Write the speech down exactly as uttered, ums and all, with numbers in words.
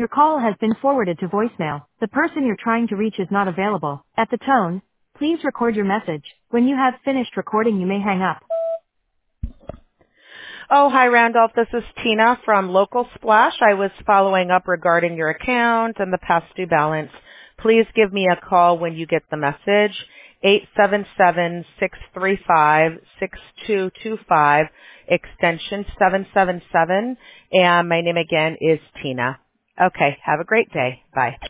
Your call has been forwarded to voicemail. The person you're trying to reach is not available. At the tone, please record your message. When you have finished recording, you may hang up. Oh, hi, Randolph. This is Tina from Local Splash. I was following up regarding your account and the past due balance. Please give me a call when you get the message, eight seven seven, six three five, six two two five, extension seven seven seven, and my name again is Tina. Okay, have a great day. Bye.